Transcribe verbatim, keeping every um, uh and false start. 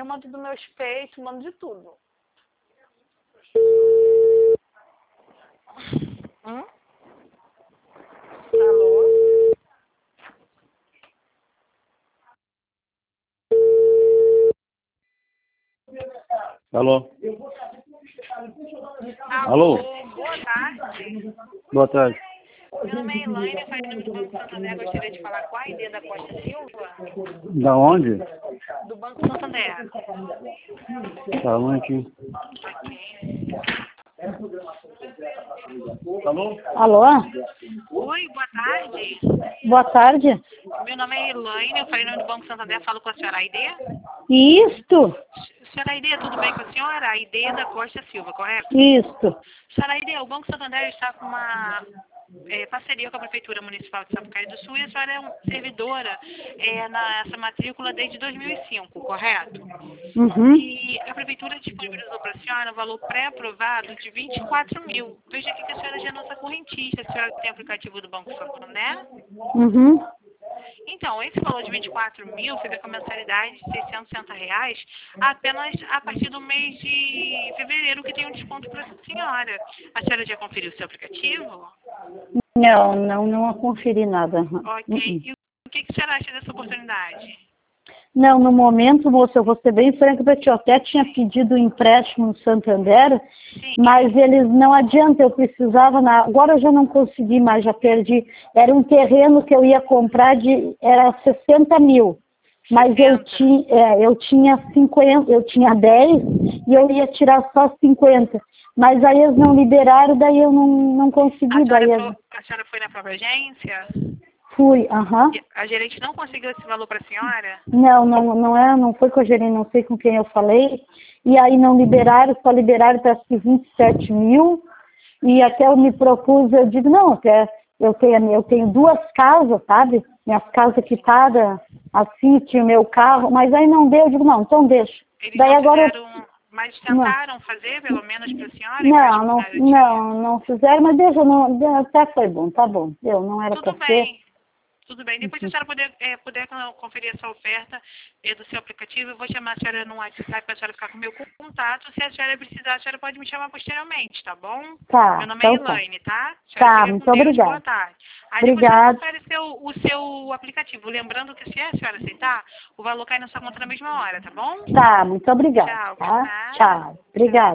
eu mando do meus peitos, mando de tudo. Hum? Alô? Alô? Alô? Alô? Boa tarde. Boa tarde. Meu nome é Elaine, eu falei do Banco Santander. Gostaria de falar com a Aide da Costa Silva, Da onde? do Banco Santander. Tá, um aqui. Ok. Alô? Alô? Oi, boa tarde. Boa tarde. Meu nome é Elaine, eu falei no nome do Banco Santander. Falo com a senhora Aide. Isto? Senhora Aide, tudo bem com a senhora? Aide da Costa Silva, correto? Isto. Senhora Aide, o Banco Santander está com uma é, parceria com a Prefeitura Municipal de Sapucaí do Sul e a senhora é uma servidora é, nessa matrícula desde dois mil e cinco, correto? Uhum. E a Prefeitura disponibilizou para a senhora um valor pré-aprovado de vinte e quatro mil. Veja aqui que a senhora já é nossa correntista, a senhora tem aplicativo do Banco Santander. Uhum. Então, esse valor de vinte e quatro mil fica com a mensalidade de seiscentos e sessenta reais apenas a partir do mês de fevereiro, que tem um desconto para a senhora. A senhora já conferiu o seu aplicativo? Não, não, não conferi nada. Ok. Uhum. E o que, que a senhora acha dessa oportunidade? Não, no momento, moça, eu vou ser bem franca para ti. Eu até tinha pedido um empréstimo no Santander, Sim. mas eles não adianta, eu precisava, na... agora eu já não consegui mais, já perdi. Era um terreno que eu ia comprar de, era sessenta mil, mas eu tinha, é, eu tinha cinquenta, eu tinha dez e eu ia tirar só cinquenta. Mas aí eles não liberaram, daí eu não, não consegui. A senhora, Daí foi, a senhora foi na própria agência? Fui, aham. E a gerente não conseguiu esse valor para a senhora? Não, não, não é, não foi com a gerente, não sei com quem eu falei. E aí não liberaram, só liberaram para acho que vinte e sete mil. E até eu me propus, eu digo, não, até eu tenho, eu tenho duas casas, sabe? Minhas casas quitadas, assim, tinha o meu carro, mas aí não deu, eu digo, não, então deixa. Eles Daí não agora fizeram, mas tentaram fazer, pelo menos para a senhora? Não, não, não, não fizeram, mas deixa, não, até foi bom, tá bom. Deu, não era para Tudo ser. bem. Tudo bem. Depois, se a senhora puder, é, puder conferir essa oferta é, do seu aplicativo, eu vou chamar a senhora no WhatsApp para a senhora ficar com o meu contato. Se a senhora precisar, a senhora pode me chamar posteriormente, tá bom? Tá, Meu nome é então tá. Elaine, tá? Tá, muito obrigada. Boa tarde. Aí depois Obrigada. você confere seu, o seu aplicativo. Lembrando que se a senhora aceitar, o valor cai na sua conta na mesma hora, tá bom? Tá, muito obrigada. Tchau. Tá? Nada. Tchau. Obrigada.